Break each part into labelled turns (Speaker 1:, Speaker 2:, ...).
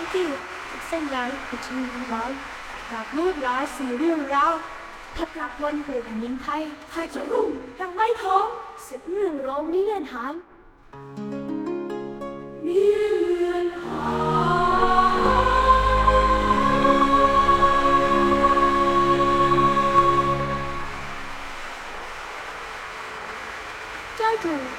Speaker 1: ที่เส้นใยที่ร้อยจากลวดลายสีเรื่องราวถ้ากลับวันเกิดแผ่นดินไทยไทยจะรุ่งดังไม้ทองสืบเรื่องร้องนิเรื่องหางนิเรื่องหางใจถูก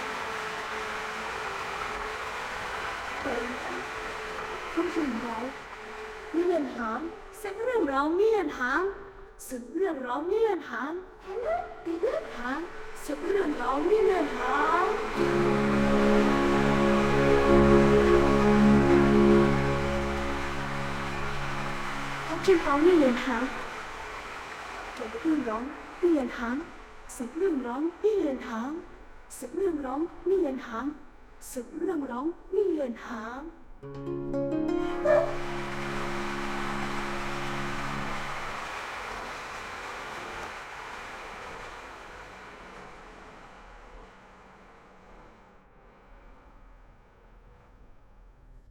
Speaker 1: ผู้ชมเรานิเรื่องหางสืบเรื่องร้องนิเรื่องหางสืบเรื่องร้องนิเรื่องหางนิเรื่องหางสืบเรื่องร้องนิเรื่องหางชื่อเขานิเรื่องหางเกี่ยวกับเรื่องร้องนิเรื่องหางสืบเรื่องร้องนิเรื่องหางสืบเรื่องร้องนิเรื่องหางสืบเรื่องร้องนิเรื่องหาง